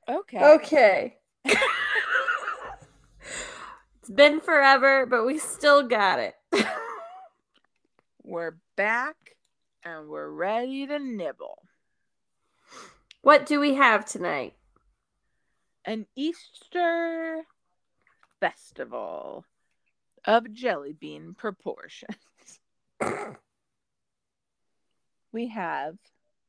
Okay. Okay. It's been forever, but we still got it. We're back and we're ready to nibble. What do we have tonight? An Easter festival of jelly bean proportions. We have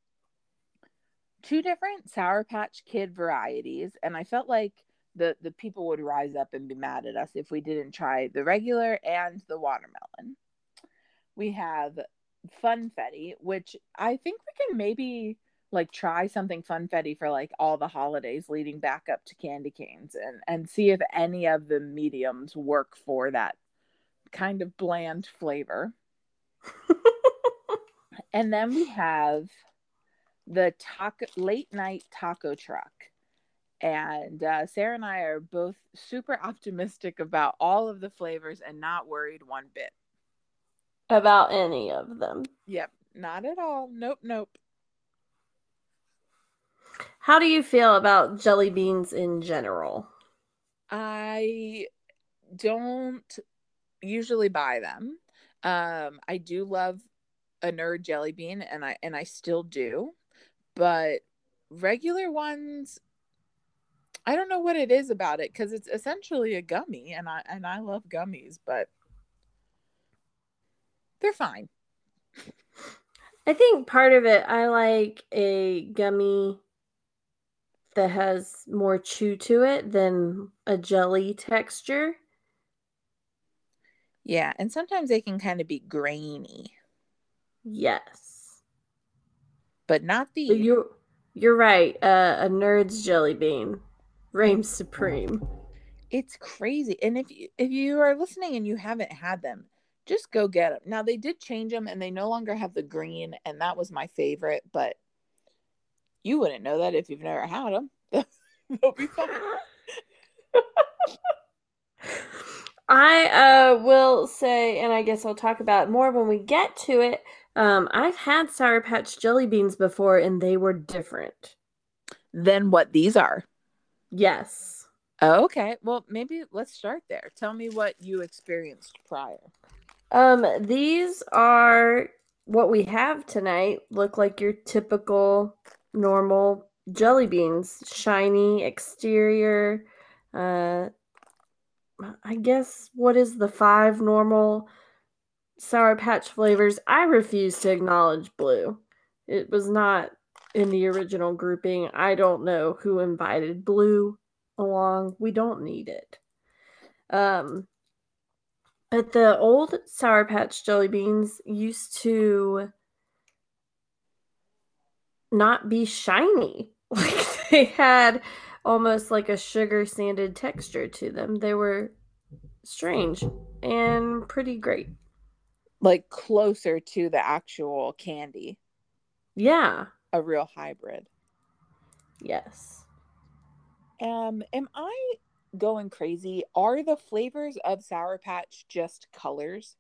two different Sour Patch Kid varieties, and I felt like the people would rise up and be mad at us if we didn't try the regular and the watermelon. We have Funfetti, which I think we can maybe like try something Funfetti for like all the holidays leading back up to candy canes and see if any of the mediums work for that kind of bland flavor. And then we have the late night taco truck. And Sarah and I are both super optimistic about all of the flavors and not worried one bit. About any of them. Yep, not at all. Nope, nope. How do you feel about jelly beans in general? I don't usually buy them. I do love a nerd jelly bean, and I still do, but regular ones, I don't know what it is about it because it's essentially a gummy, and I love gummies, but they're fine. I think part of it, I like a gummy that has more chew to it than a jelly texture. Yeah, and sometimes they can kind of be grainy, Yes. but not But these. you're right. A nerd's jelly bean reigns supreme. It's crazy. And if you are listening and you haven't had them, just go get them. Now they did change them and they no longer have the green, and that was my favorite, but you wouldn't know that if you've never had them. They'll be fine. I will say, and I guess I'll talk about it more when we get to it. I've had Sour Patch jelly beans before, and they were different. Then what these are. Yes. Oh, okay. Well, maybe let's start there. Tell me what you experienced prior. These are what we have tonight. Look like your typical normal jelly beans. Shiny exterior. Uh, I guess what is the five normal Sour Patch flavors? I refuse to acknowledge blue. It was not in the original grouping. I don't know who invited blue along. We don't need it. Um, but the old Sour Patch jelly beans used to not be shiny. Like they had almost like a sugar sanded texture to them. They were strange and pretty great. Like closer to the actual candy, Yeah. a real hybrid. Yes. Am I going crazy? Are the flavors of Sour Patch just colors?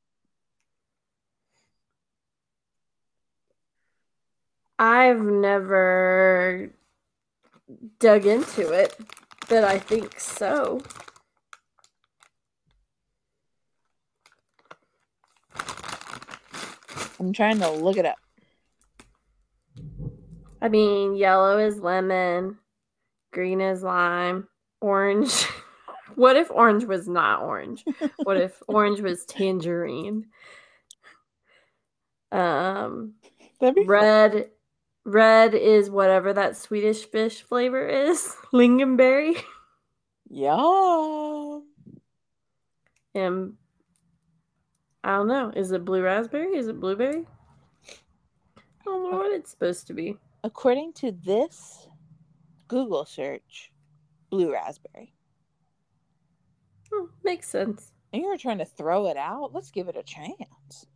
I've never dug into it, but I think so. I'm trying to look it up. I mean, yellow is lemon, green is lime, orange. What if orange was not orange? What if orange was tangerine? Um, That'd be fun. red red is whatever that Swedish fish flavor is, lingonberry. Yum. And I don't know, is it blue raspberry? Is it blueberry? I don't know what it's supposed to be. According to this Google search, blue raspberry. Makes sense. And you were trying to throw it out? Let's give it a chance.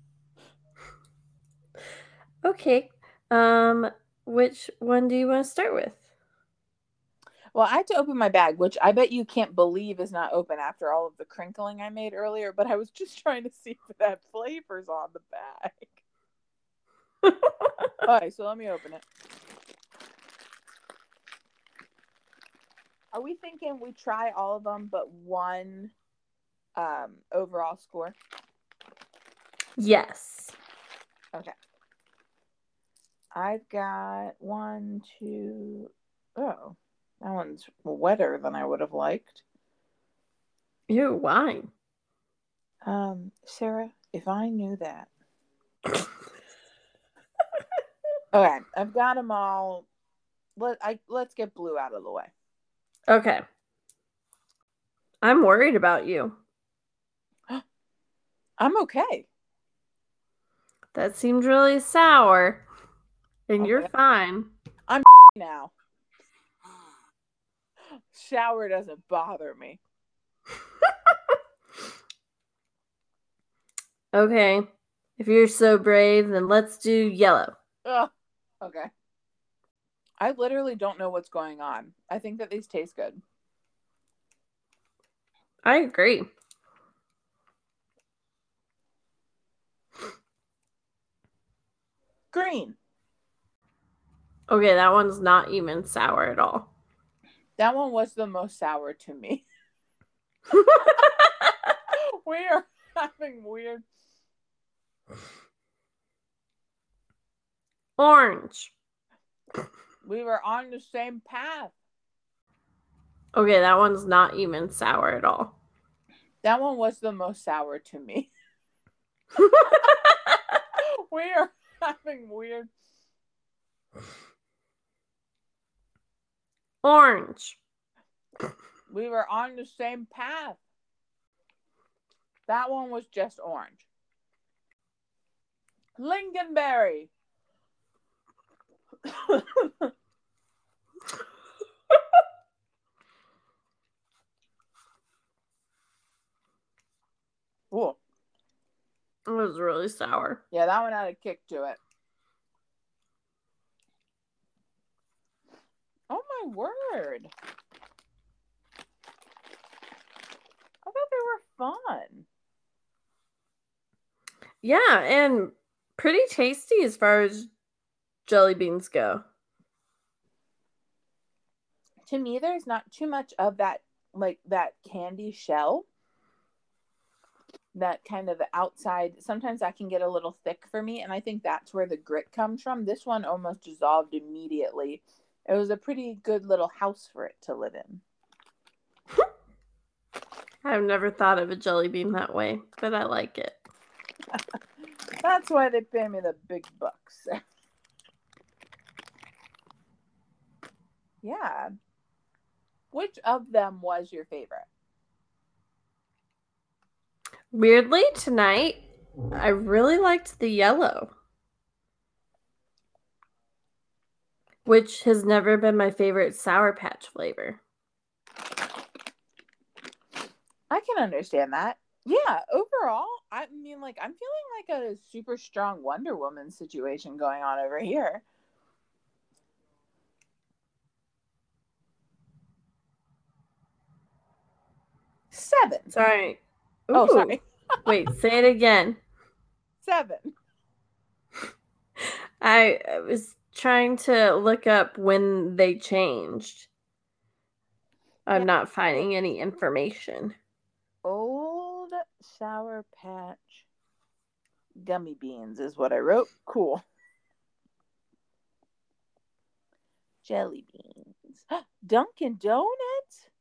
Okay. Which one do you want to start with? Well, I had to open my bag, which I bet you can't believe is not open after all of the crinkling I made earlier, but I was just trying to see if it had flavors on the bag. All right, so let me open it. Are we thinking we try all of them but one overall score? Yes. Okay. I've got 1, 2. Oh, that one's wetter than I would have liked. Ew, why? Sarah, if I knew that. Okay, I've got them all. Let's get blue out of the way. Okay. I'm worried about you. I'm okay. That seemed really sour. And Okay. you're fine. I'm now. Sour doesn't bother me. Okay. If you're so brave, then let's do yellow. Ugh. Okay. I literally don't know what's going on. I think that these taste good. I agree. Green. Okay, that one's not even sour at all. That one was the most sour to me. We are having weird. Orange. We were on the same path. Okay, that one's not even sour at all. That one was the most sour to me. We are having weird. Orange. We were on the same path. That one was just orange. Lingonberry. Ooh. It was really sour. Yeah, that one had a kick to it. Oh my word. I thought they were fun. Yeah, and pretty tasty as far as jelly beans go. To me, there's not too much of that, like that candy shell. That kind of outside, sometimes that can get a little thick for me, and I think that's where the grit comes from. This one almost dissolved immediately. It was a pretty good little house for it to live in. I've never thought of a jelly bean that way, but I like it. That's why they pay me the big bucks. Yeah. Which of them was your favorite? Weirdly, tonight, I really liked the yellow, which has never been my favorite Sour Patch flavor. I can understand that. Yeah, overall, I mean, like, I'm feeling like a super strong Wonder Woman situation going on over here. Seven. Sorry. Ooh. Oh, sorry. Wait, say it again. 7. I was trying to look up when they changed. I'm not finding any information. Old Sour Patch gummy beans is what I wrote. Cool. Jelly beans. Dunkin' Donuts?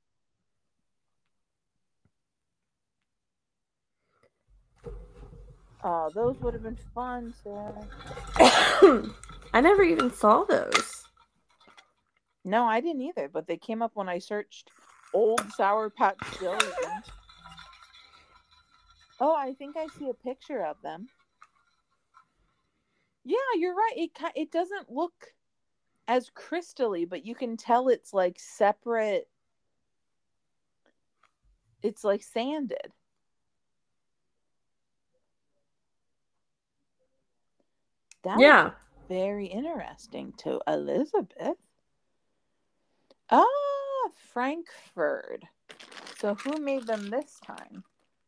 Oh, those would have been fun, Sarah. I never even saw those. No, I didn't either, but they came up when I searched old Sour Patch jelly beans. Oh, I think I see a picture of them. Yeah, you're right. It doesn't look as crystally, but you can tell it's like separate. It's like sanded. That was very interesting to Elizabeth. Ah, Frankfurt. So who made them this time?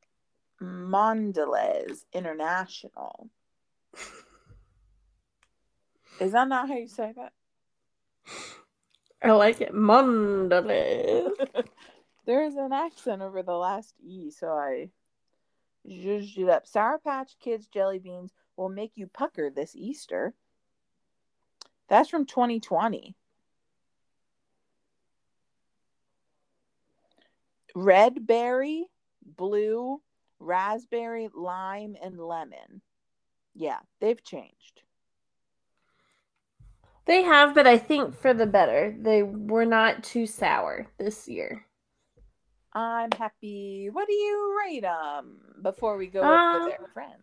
Mondelez International. Is that not how you say that? I like it. Mondelez. There's an accent over the last E, so I zhuzhed it up. Sour Patch Kids jelly beans will make you pucker this Easter. That's from 2020. Red berry, blue, raspberry, lime, and lemon. Yeah, they've changed. They have, but I think for the better. They were not too sour this year. I'm happy. What do you rate them before we go over Um, their friends?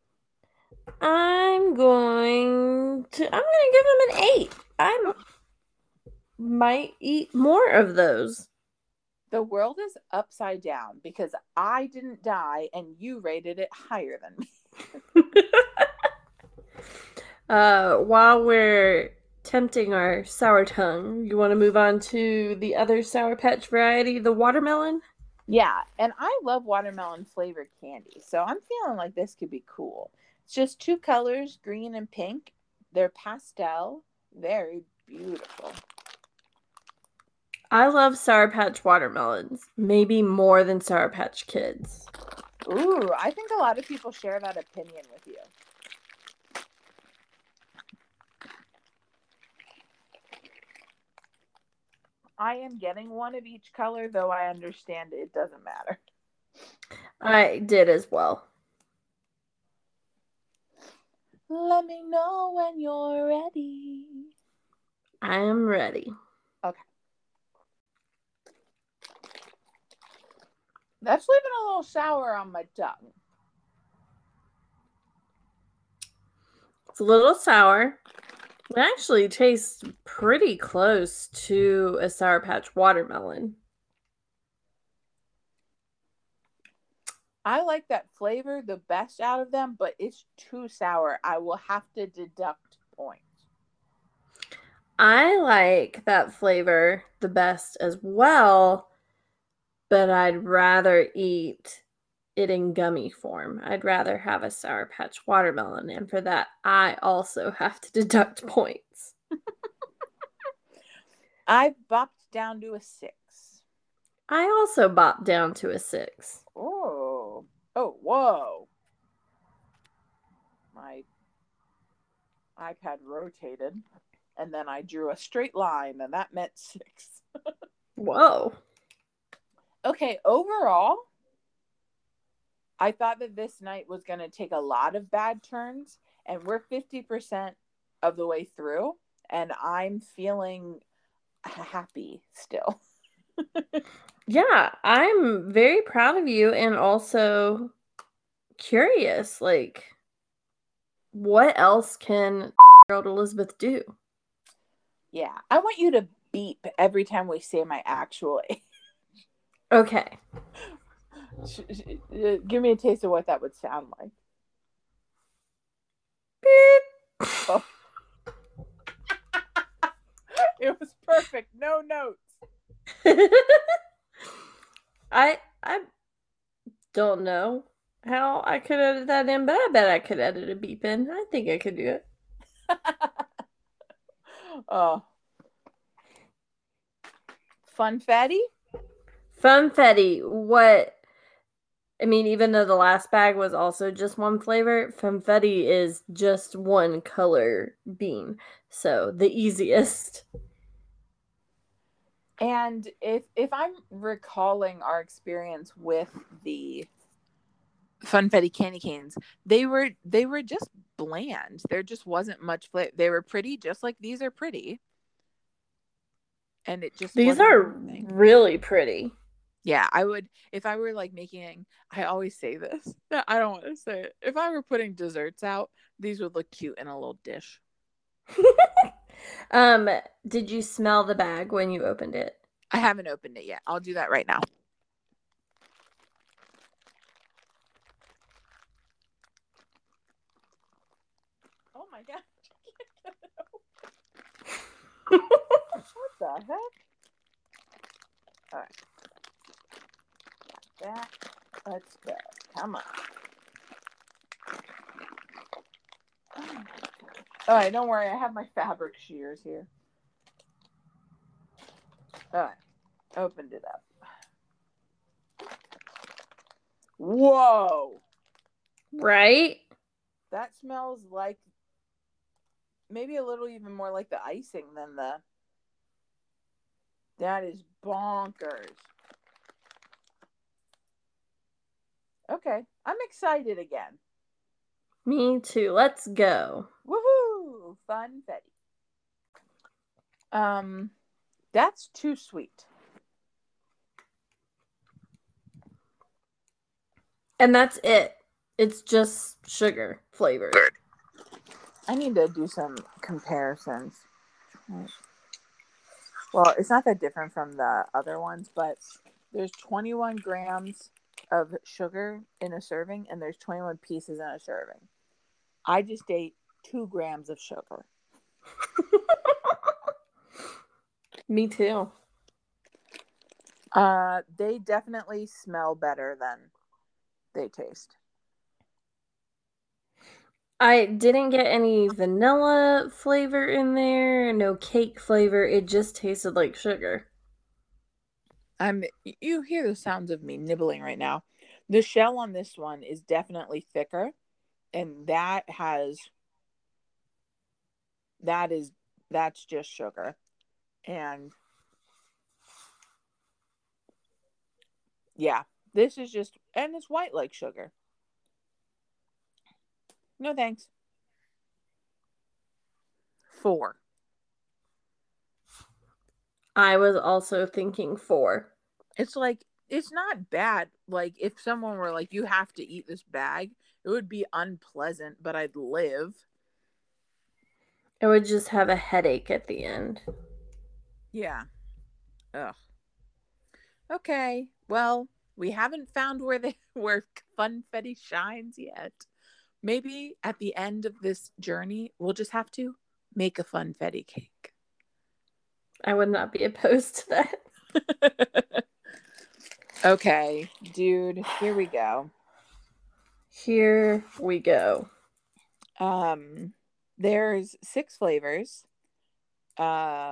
I'm going to give them an 8. I might eat more of those. The world is upside down because I didn't die and you rated it higher than me. While we're tempting our sour tongue, you want to move on to the other Sour Patch variety, the watermelon? Yeah, and I love watermelon flavored candy, so I'm feeling like this could be cool. It's just two colors, green and pink. They're pastel, very beautiful. I love Sour Patch watermelons, maybe more than Sour Patch Kids. Ooh, I think a lot of people share that opinion with you. I am getting one of each color, though I understand it doesn't matter. I did as well. Let me know when you're ready. I am ready. Okay. That's leaving a little sour on my tongue. It's a little sour. It actually tastes pretty close to a Sour Patch watermelon. I like that flavor the best out of them, but it's too sour. I will have to deduct points. I like that flavor the best as well, but I'd rather eat it in gummy form. I'd rather have a Sour Patch watermelon, and for that, I also have to deduct points. I bopped down to a 6. I also bopped down to a 6. Oh, whoa. My iPad rotated, and then I drew a straight line, and that meant 6. Whoa. Okay, overall, I thought that this night was going to take a lot of bad turns, and we're 50% of the way through, and I'm feeling happy still. Yeah, I'm very proud of you and also curious. Like, what else can Gerald Elizabeth do? Yeah, I want you to beep every time we say my actual age. Okay. Give me a taste of what that would sound like. Beep. Oh. It was perfect. No notes. I don't know how I could edit that in, but I bet I could edit a beep in. I think I could do it. Oh. Funfetti? Funfetti. What? I mean, even though the last bag was also just one flavor, Funfetti is just one color bean. So the easiest. And if I'm recalling our experience with the Funfetti candy canes, they were just bland. There just wasn't much flavor. They were pretty, just like these are pretty. And it just These wasn't are anything. really pretty. Yeah, I would, if I were like making, I always say this. I don't want to say it. If I were putting desserts out, these would look cute in a little dish. Did you smell the bag when you opened it? I haven't opened it yet. I'll do that right now. Oh my god. What the heck? All right. Got that. Let's go. Come on. All right, don't worry. I have my fabric shears here. All right, opened it up. Whoa! Right? That smells like maybe a little even more like the icing than the. That is bonkers. Okay, I'm excited again. Me too. Let's go. Woohoo! Funfetti. That's too sweet. And that's it. It's just sugar flavored. I need to do some comparisons. Well, it's not that different from the other ones, but there's 21 grams of sugar in a serving, and there's 21 pieces in a serving. I just ate 2 grams of sugar. Me too. They definitely smell better than they taste. I didn't get any vanilla flavor in there, no cake flavor. It just tasted like sugar. You hear the sounds of me nibbling right now. The shell on this one is definitely thicker, and that's just sugar. And yeah, this is just, and it's white like sugar. No thanks. 4. I was also thinking 4. It's like, it's not bad. Like, if someone were like, you have to eat this bag, it would be unpleasant, but I'd live. I would just have a headache at the end. Yeah. Ugh. Okay. Well, we haven't found where Funfetti shines yet. Maybe at the end of this journey, we'll just have to make a Funfetti cake. I would not be opposed to that. Okay, dude, here we go. Here we go. There's 6 flavors. 2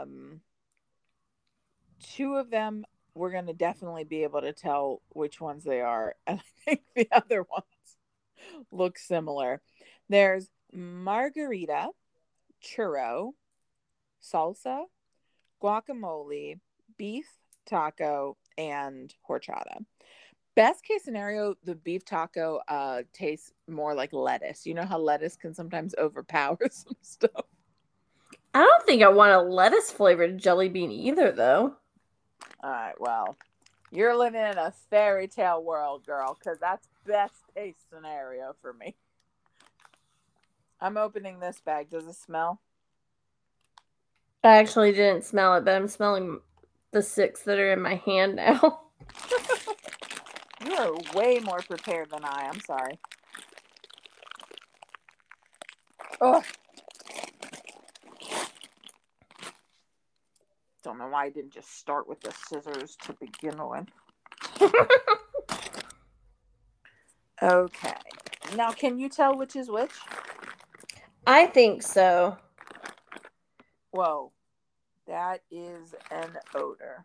of them we're gonna definitely be able to tell which ones they are, and I think the other ones look similar. There's margarita, churro, salsa, guacamole, beef taco, and horchata. Best case scenario, the beef taco tastes more like lettuce. You know how lettuce can sometimes overpower some stuff. I don't think I want a lettuce flavored jelly bean either, though. All right, well, you're living in a fairy tale world, girl, because that's best case scenario for me. I'm opening this bag. Does it smell? I actually didn't smell it, but I'm smelling the 6 that are in my hand now. You are way more prepared than I. I'm sorry. Ugh. Don't know why I didn't just start with the scissors to begin with. Okay. Now, can you tell which is which? I think so. Whoa. That is an odor.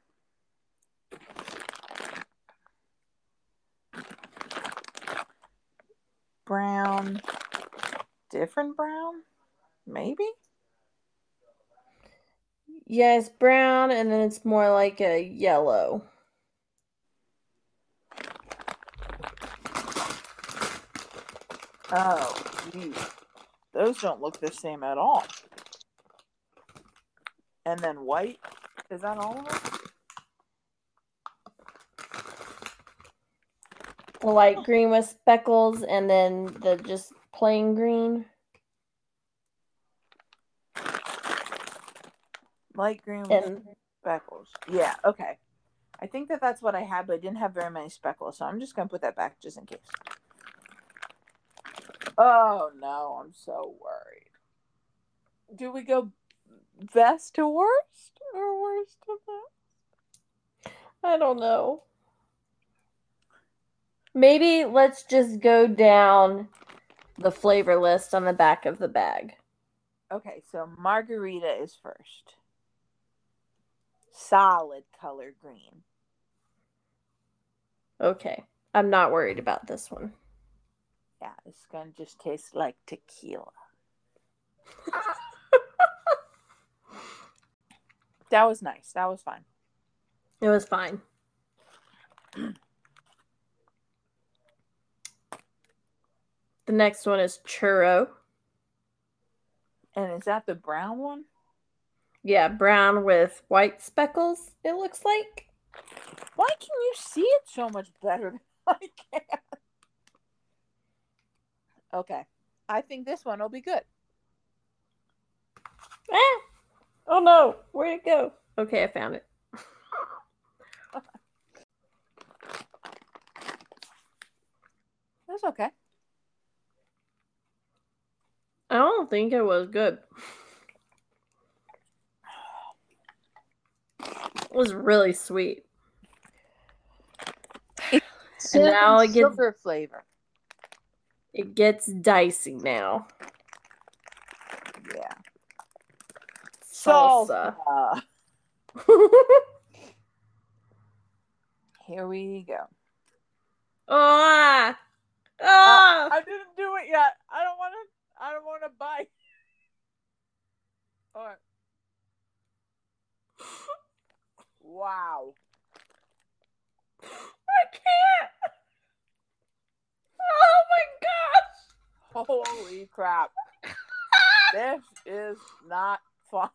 Brown. Different brown? Maybe? Yeah, it's brown, and then it's more like a yellow. Oh, geez. Those don't look the same at all. And then white. Is that all of them? The light green with speckles, and then the just plain green. Light green with speckles. Yeah, okay. I think that's what I had, but I didn't have very many speckles, so I'm just going to put that back just in case. Oh, no, I'm so worried. Do we go best to worst or worst to best? I don't know. Maybe let's just go down the flavor list on the back of the bag. Okay, so margarita is first. solid color green. Okay. I'm not worried about this one. Yeah, it's gonna just taste like tequila. That was nice. That was fine. It was fine. The next one is churro. And is that the brown one? Yeah, brown with white speckles, it looks like. Why can you see it so much better than I can? Okay. I think this one will be good. Ah! Oh no, where'd it go? Okay, I found it. That's okay. I don't think it was good. It was really sweet. It's And now it gets sugar flavor. It gets dicey now. Yeah. Salsa. Here we go. Ah! Ah! I didn't do it yet. I don't want to bite. All right. Wow. I can't. Oh my gosh. Holy crap. This is not fun.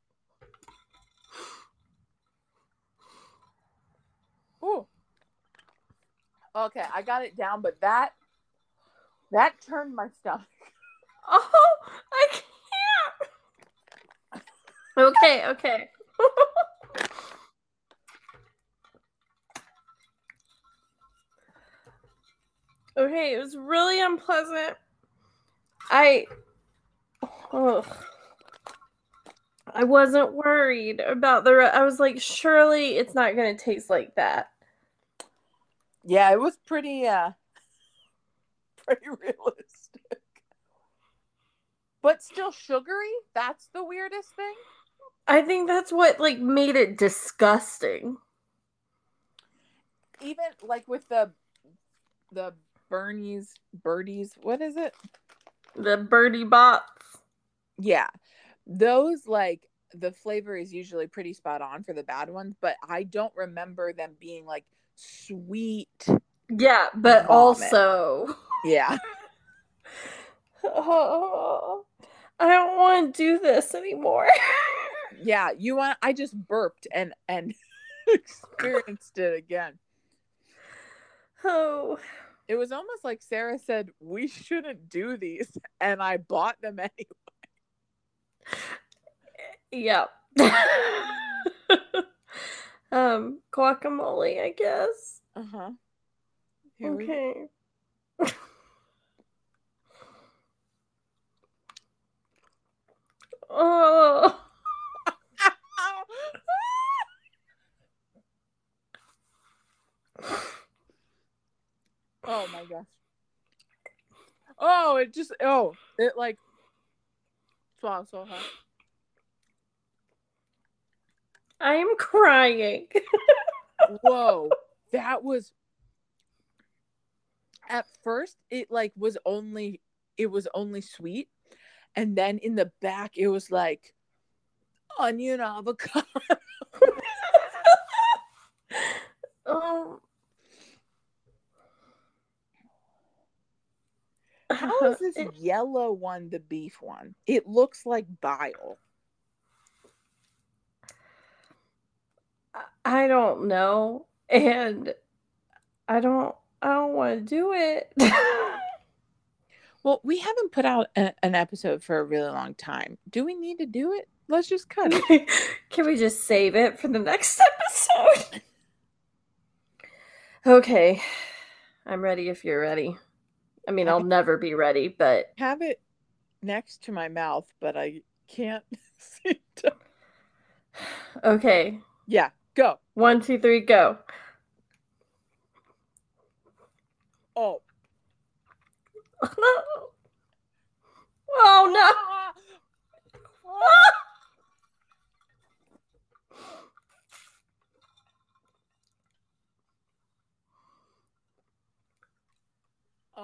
Ooh. Okay, I got it down, but that turned my stomach. Oh, I can't. Okay. Okay, it was really unpleasant. I wasn't worried about I was like, surely it's not going to taste like that. Yeah, it was pretty realistic. But still sugary? That's the weirdest thing. I think that's what like made it disgusting. Even like with the birdies, what is it? The Birdie Bots. Yeah. Those like the flavor is usually pretty spot on for the bad ones, but I don't remember them being like sweet. Yeah, but vomit. also Yeah. Oh, I don't want to do this anymore. Yeah, I just burped and experienced it again. Oh. It was almost like Sarah said, we shouldn't do these, and I bought them anyway. Yep. Guacamole, I guess. Uh-huh. Okay. Oh. Oh my gosh. Oh, it like swallow so hard. I am crying. Whoa. That was at first it like was only sweet, and then in the back it was like onion avocado. Oh. How is this yellow one the beef one? It looks like bile. I don't know, and I don't want to do it. Well, we haven't put out an episode for a really long time. Do we need to do it? Let's just cut it. Can we just save it for the next episode? Okay. I'm ready if you're ready. I mean, I'll never be ready, but... Have it next to my mouth, but I can't seem to... Okay. Yeah, go. 1, 2, 3, go. Oh. Oh, no.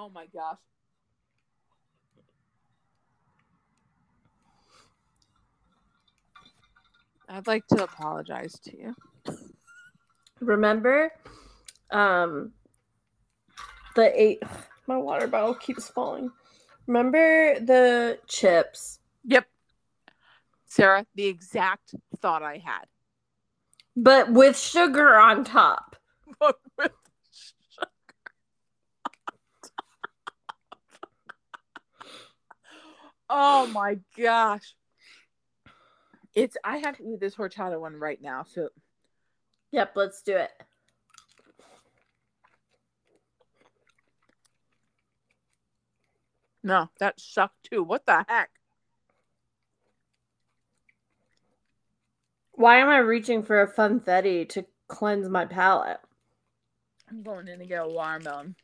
Oh my gosh. I'd like to apologize to you. Remember, the 8. My water bottle keeps falling. Remember the chips? Yep. Sarah, the exact thought I had. But with sugar on top. But with sugar. Oh my gosh. I have to eat this horchata one right now, so. Yep, let's do it. No, that sucked too. What the heck? Why am I reaching for a funfetti to cleanse my palate? I'm going in to get a watermelon.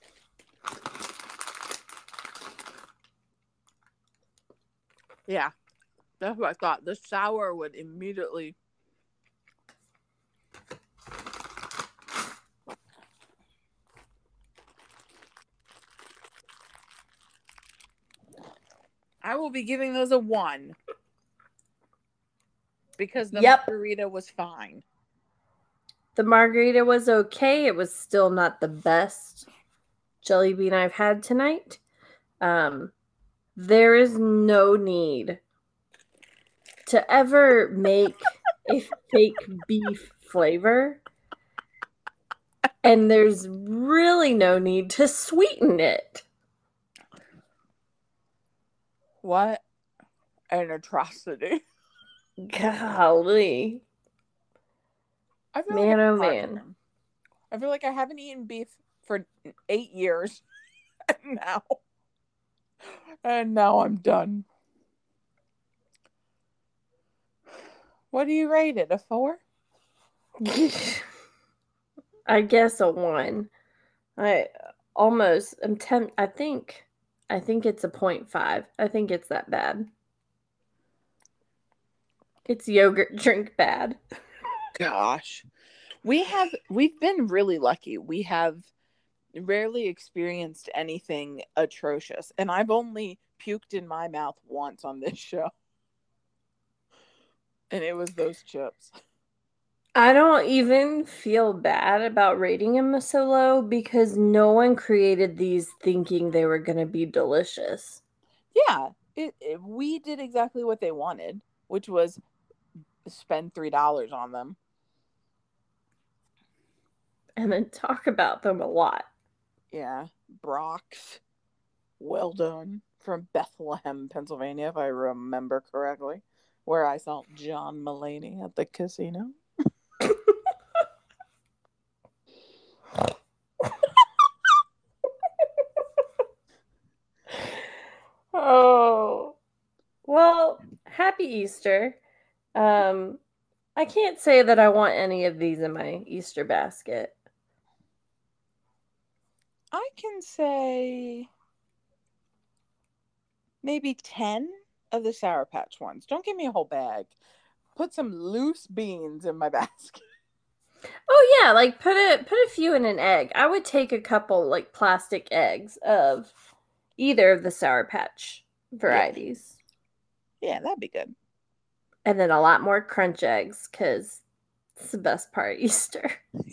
Yeah, that's what I thought. The sour would immediately. I will be giving those a 1. Because the margarita was fine. The margarita was okay. It was still not the best jelly bean I've had tonight. There is no need to ever make a fake beef flavor. And there's really no need to sweeten it. What an atrocity. Golly. I feel man, like oh man. I feel like I haven't eaten beef for 8 years. And now I'm done. What do you rate it? A 4? I guess a 1. I think it's a 0.5. I think it's that bad. It's yogurt drink bad. Gosh. We've been really lucky. We have rarely experienced anything atrocious. And I've only puked in my mouth once on this show. And it was those chips. I don't even feel bad about rating them so low because no one created these thinking they were going to be delicious. Yeah, we did exactly what they wanted, which was spend $3 on them. And then talk about them a lot. Yeah, Brock's. Well done. From Bethlehem, Pennsylvania, if I remember correctly, where I saw John Mulaney at the casino. Oh. Well, happy Easter. I can't say that I want any of these in my Easter basket. I can say maybe 10 of the Sour Patch ones. Don't give me a whole bag. Put some loose beans in my basket. Oh yeah, like put a few in an egg. I would take a couple like plastic eggs of either of the Sour Patch varieties. Yeah, that'd be good. And then a lot more crunch eggs because it's the best part of Easter.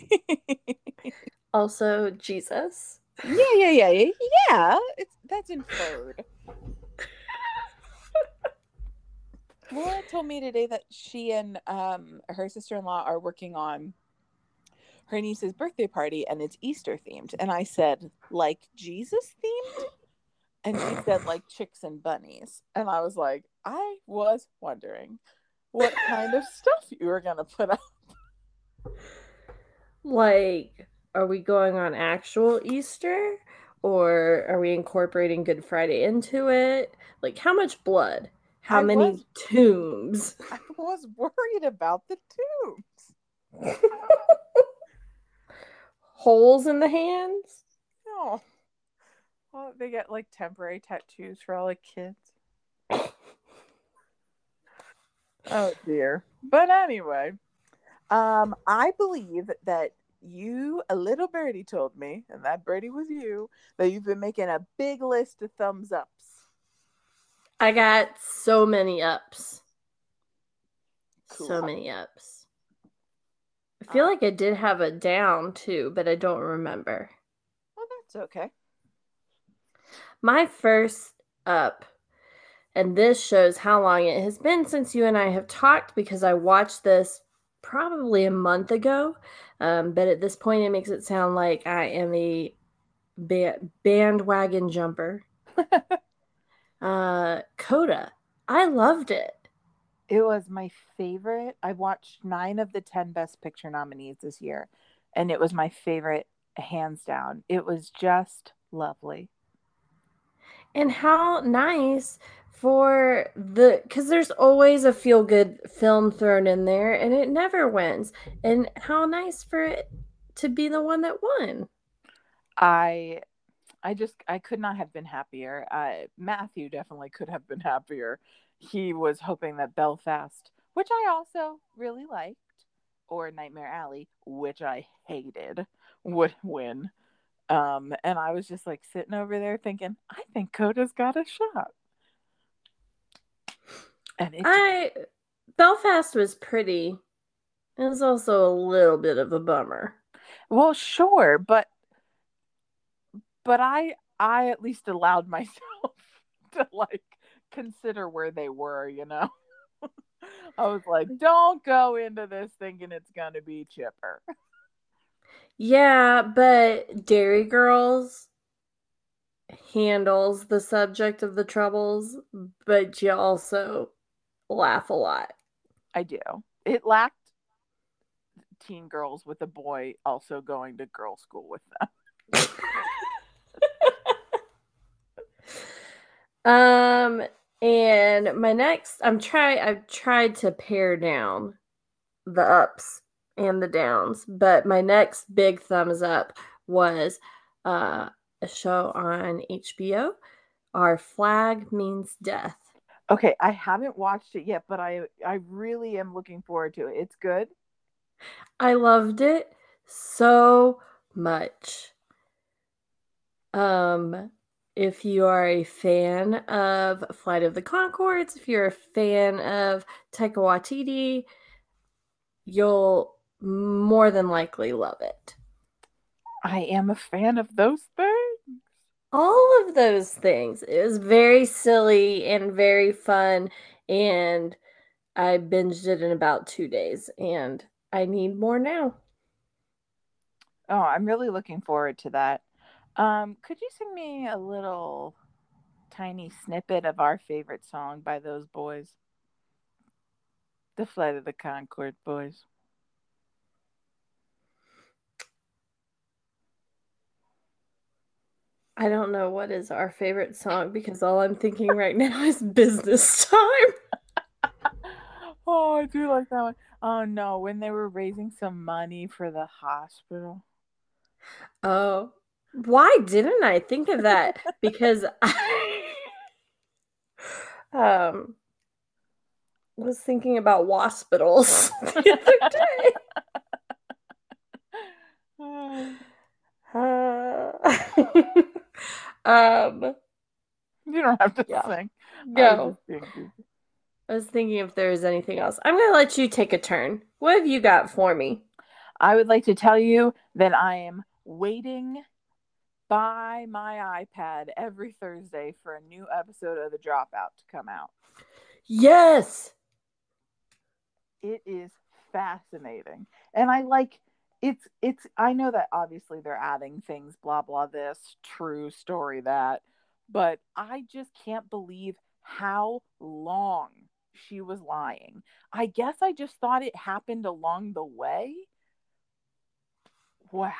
Also, Jesus. Yeah. That's inferred. Laura told me today that she and her sister-in-law are working on her niece's birthday party, and it's Easter themed. And I said, like Jesus themed? And she said, like chicks and bunnies. And I was like, I was wondering what kind of stuff you were going to put up. Like, are we going on actual Easter? Or are we incorporating Good Friday into it? Like, how much blood? How many tombs? I was worried about the tombs. Holes in the hands? No. Well, they get like temporary tattoos for all the kids. Oh dear. But anyway, I believe that a little birdie told me, and that birdie was you, that you've been making a big list of thumbs ups. I got so many ups. Cool. So many ups. I feel like I did have a down too, but I don't remember. Well, that's okay. My first up, and this shows how long it has been since you and I have talked, because I watched this probably a month ago. But at this point, it makes it sound like I am a bandwagon jumper. Coda. I loved it. It was my favorite. I watched 9 of the 10 Best Picture nominees this year, and it was my favorite hands down. It was just lovely. And how nice for because there's always a feel good film thrown in there and it never wins. And how nice for it to be the one that won. I could not have been happier. Matthew definitely could have been happier. He was hoping that Belfast, which I also really liked, or Nightmare Alley, which I hated, would win. And I was just like sitting over there thinking, I think Coda's got a shot. And Belfast was pretty. It was also a little bit of a bummer. Well, sure, but I at least allowed myself to like consider where they were, you know. I was like, don't go into this thinking it's gonna be chipper. Yeah, but Derry Girls handles the subject of the troubles, but you also laugh a lot. I do. It lacked teen girls with a boy also going to girl school with them. And my next, I've tried to pare down the ups and the downs, but my next big thumbs up was a show on HBO, Our Flag Means Death. Okay, I haven't watched it yet, but I really am looking forward to it. It's good. I loved it so much. If you are a fan of Flight of the Conchords, if you're a fan of Taika Waititi, you'll more than likely love it. I am a fan of those things. All of those things. It was very silly and very fun, and I binged it in about 2 days, and I need more now. Oh, I'm really looking forward to that. Could you sing me a little tiny snippet of our favorite song by those boys? The Flight of the Conchord Boys. I don't know what is our favorite song because all I'm thinking right now is Business Time. Oh, I do like that one. Oh no, when they were raising some money for the hospital. Oh, why didn't I think of that? Because I was thinking about hospitals the other day. You don't have to sing. Go. I was thinking if there was anything else. I'm going to let you take a turn. What have you got for me? I would like to tell you that I am waiting by my iPad every Thursday for a new episode of The Dropout to come out. Yes! It is fascinating. And I like it's I know that obviously they're adding things, blah blah this, true story that, but I just can't believe how long she was lying. I guess I just thought it happened along the way. Wow.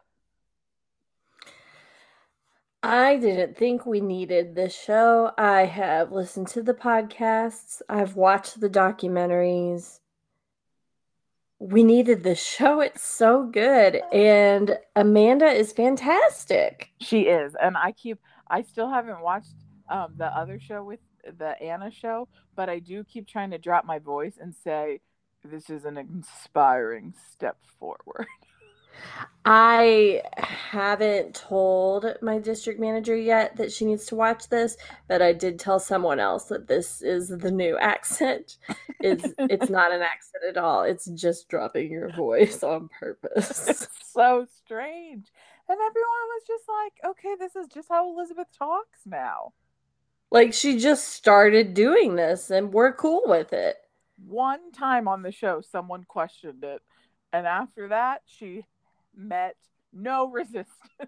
I didn't think we needed this show. I have listened to the podcasts. I've watched the documentaries. We needed this show. It's so good. And Amanda is fantastic. She is. And I still haven't watched the other show with the Anna show, but I do keep trying to drop my voice and say, this is an inspiring step forward. I haven't told my district manager yet that she needs to watch this, but I did tell someone else that this is the new accent. It's not an accent at all. It's just dropping your voice on purpose. It's so strange. And everyone was just like, okay, this is just how Elizabeth talks now. Like she just started doing this and we're cool with it. One time on the show, someone questioned it. And after that, she met no resistance.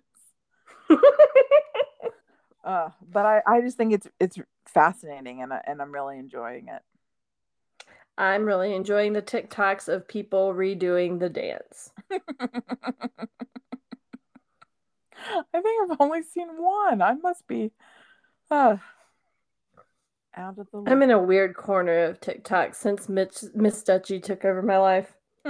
But I just think it's fascinating, and I'm really enjoying it. I'm really enjoying the TikToks of people redoing the dance. I think I've only seen one. I must be uh, out of the I'm loop. in a weird corner of TikTok since Miss Dutchy took over my life.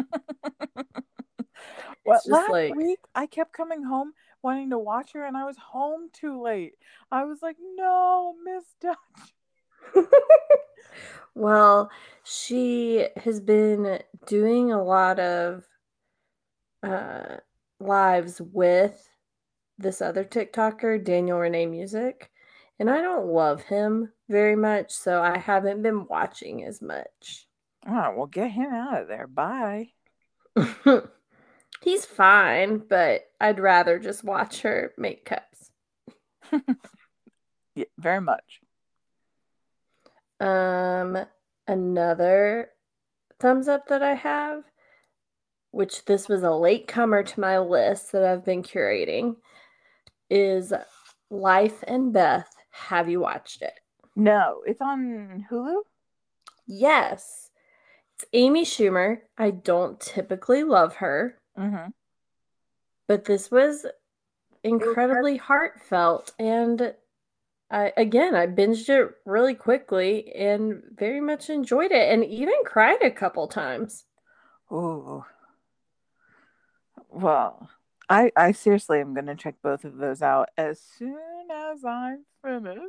What It's just last like, week I kept coming home wanting to watch her, and I was home too late. I was like, no, Miss Dutch. well, she has been doing a lot of uh, lives with this other TikToker, Daniel Renee Music, and I don't love him very much, so I haven't been watching as much. Oh, well, get him out of there. Bye. He's fine, but I'd rather just watch her make cups. Yeah, very much. Um, Another thumbs up that I have, which this was a late comer to my list that I've been curating, is Life and Beth. Have you watched it? No, it's on Hulu. Yes. It's Amy Schumer. I don't typically love her, Mm-hmm. but this was incredibly heartfelt and I binged it really quickly and very much enjoyed it and even cried a couple times. Oh, well, I seriously am gonna check both of those out as soon as I'm finished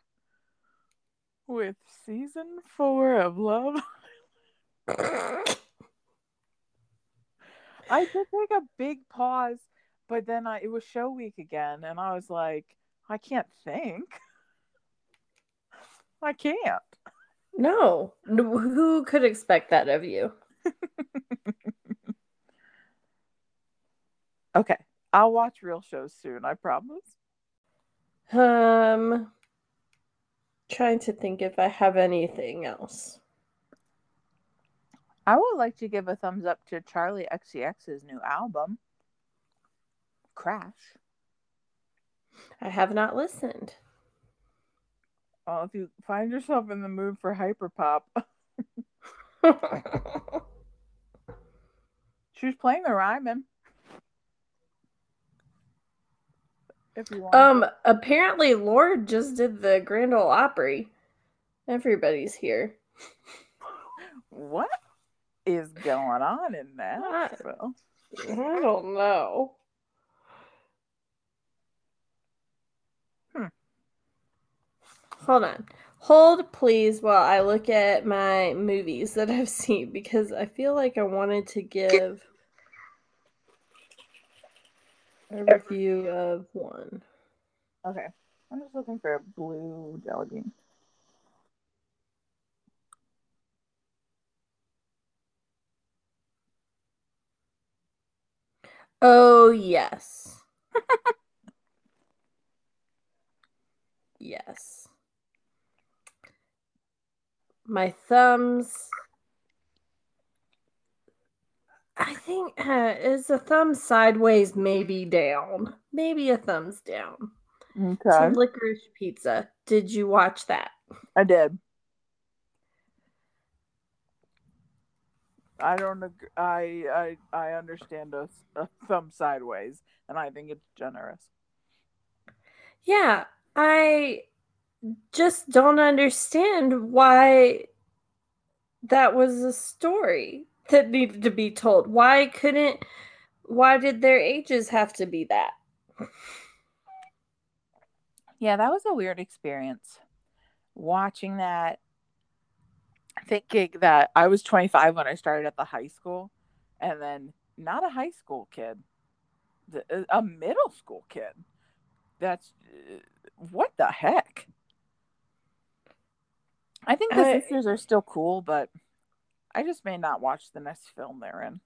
with season 4 of Love. I did take a big pause, but then it was show week again, and I was like, I can't think. I can't. No, who could expect that of you? Okay, I'll watch real shows soon. I promise. Um, Trying to think if I have anything else. I would like to give a thumbs up to Charlie XCX's new album, Crash. I have not listened. Well, if you find yourself in the mood for hyperpop, she's playing the Ryman. If you want to. Apparently Lord just did the Grand Ole Opry. Everybody's here. What is going on in I, Nashville? I don't know. Hmm. Hold on. Hold, please, while I look at my movies that I've seen because I feel like I wanted to give a review of one. Okay. I'm just looking for a blue jelly bean. Oh, yes. Yes. My thumbs. I think is a thumb sideways, maybe down. Maybe a thumbs down. To Okay. Licorice Pizza. Did you watch that? I did. I don't. I understand a thumb sideways, and I think it's generous. Yeah, I just don't understand why that was a story that needed to be told. Why did their ages have to be that? Yeah, that was a weird experience. Watching that, thinking that I was 25 when I started at the high school, and then not a high school kid. a middle school kid. That's what the heck. I think the sisters are still cool, but I just may not watch the next film they're in.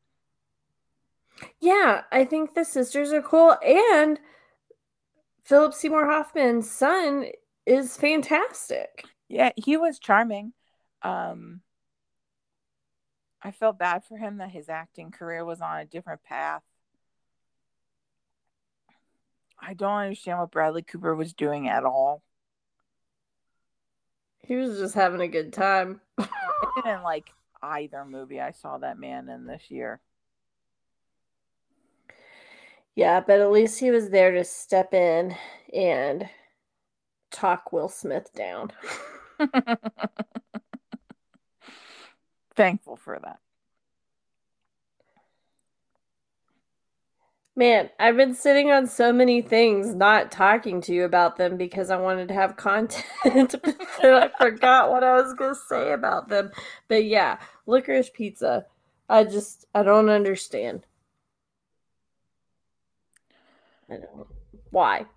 Yeah, I think the sisters are cool, and Philip Seymour Hoffman's son is fantastic. Yeah, he was charming. I felt bad for him that his acting career was on a different path. I don't understand what Bradley Cooper was doing at all. He was just having a good time. I didn't like either movie I saw that man in this year. Yeah, but at least he was there to step in and talk Will Smith down. Thankful for that. Man, I've been sitting on so many things not talking to you about them because I wanted to have content, but then I forgot what I was going to say about them. But yeah, Licorice Pizza. I don't understand. I don't. Why?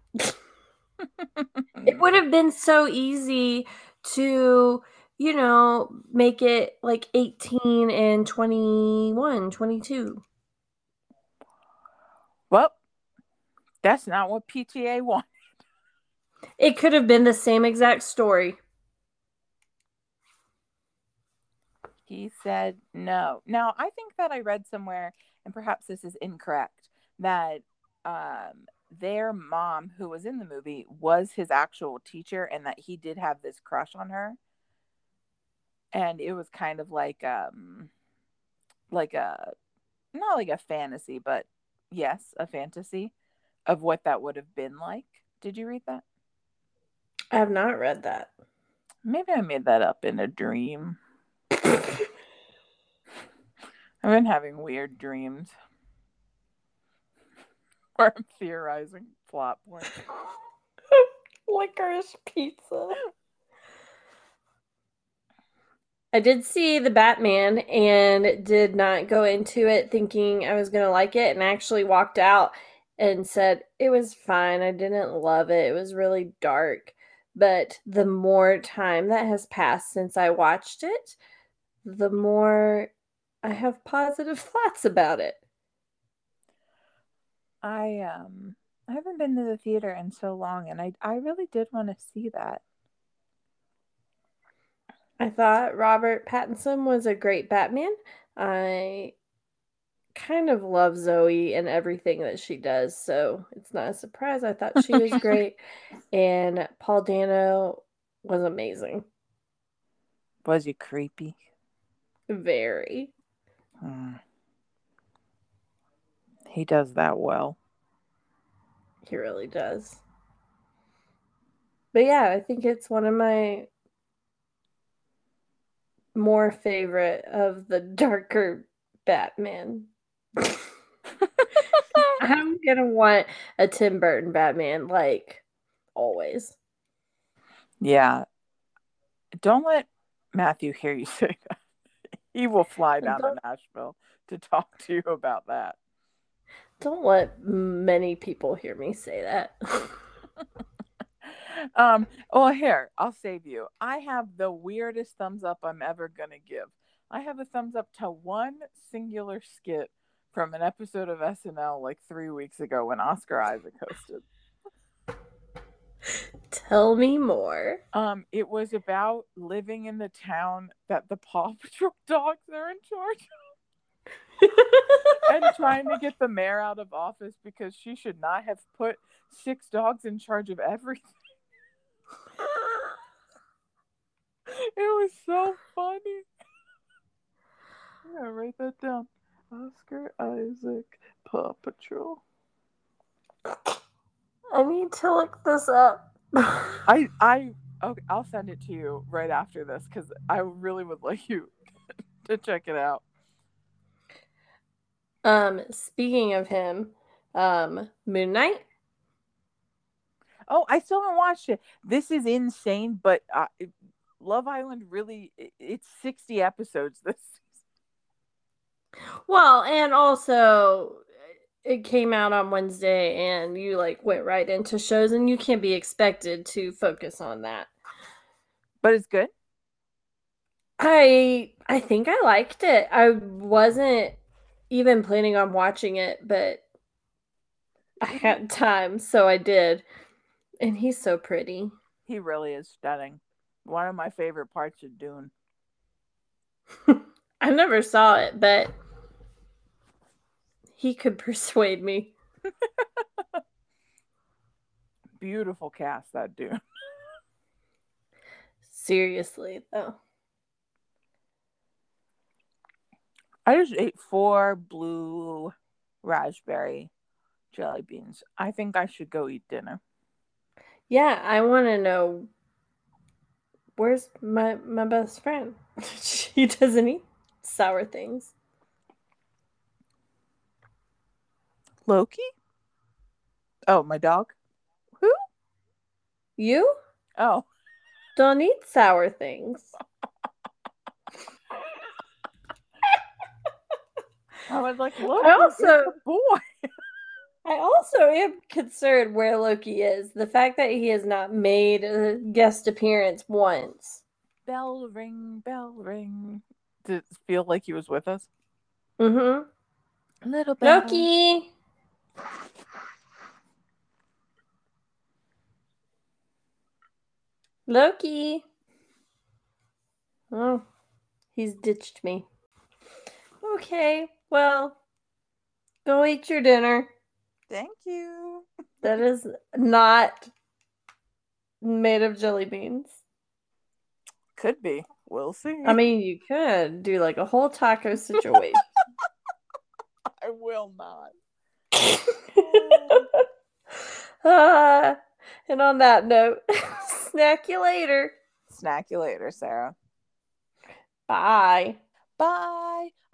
It would have been so easy to, make it like 18 and 21, 22. Well, that's not what PTA wanted. It could have been the same exact story. He said no. Now, I think that I read somewhere, and perhaps this is incorrect, that their mom, who was in the movie, was his actual teacher, and that he did have this crush on her. And it was kind of like a not like a fantasy, but yes, a fantasy of what that would have been like. Did you read that? I have not read that. Maybe I made that up in a dream. I've been having weird dreams where I'm theorizing plot points. Licorice Pizza. I did see the Batman and did not go into it thinking I was going to like it, and actually walked out and said it was fine. I didn't love it. It was really dark. But the more time that has passed since I watched it, the more I have positive thoughts about it. I haven't been to the theater in so long, and I really did want to see that. I thought Robert Pattinson was a great Batman. I kind of love Zoe and everything that she does, so it's not a surprise. I thought she was great, and Paul Dano was amazing. Was he creepy? Very. He does that well. He really does. But yeah, I think it's one of my more favorite of the darker Batman. I'm gonna want a Tim Burton Batman, like always. Yeah. Don't let Matthew hear you say that. He will fly down to Nashville to talk to you about that. Don't let many people hear me say that. Oh, here, I'll save you. I have the weirdest thumbs up I'm ever gonna give. I have a thumbs up to one singular skit from an episode of SNL like 3 weeks ago when Oscar Isaac hosted. Tell me more. It was about living in the town that the Paw Patrol dogs are in charge of. And trying to get the mayor out of office because she should not have put 6 dogs in charge of everything. It was so funny. I'm gonna write that down. Oscar Isaac, Paw Patrol. I need to look this up. Okay, I'll send it to you right after this because I really would like you to check it out. Speaking of him, Moon Knight. Oh, I still haven't watched it. This is insane, but Love Island really, it's 60 episodes this season. Well, and also it came out on Wednesday and you like went right into shows and you can't be expected to focus on that. But it's good. I think I liked it. I wasn't even planning on watching it, but I had time, so I did. And he's so pretty. He really is stunning. One of my favorite parts of Dune. I never saw it, but he could persuade me. Beautiful cast, that Dune. Seriously, though. I just ate 4 blue raspberry jelly beans. I think I should go eat dinner. Yeah, I want to know where's my best friend. She doesn't eat sour things. Loki? Oh, my dog? Who? You Oh. don't eat sour things. I was like, Loki, I also the boy. I also am concerned where Loki is. The fact that he has not made a guest appearance once. Bell ring, bell ring. Did it feel like he was with us? Mm-hmm. Little bell. Loki! Loki! Oh, he's ditched me. Okay, well, go eat your dinner. Thank you. That is not made of jelly beans. Could be. We'll see. I mean, you could do like a whole taco situation. I will not. And on that note, snack you later. Snack you later, Sarah. Bye. Bye.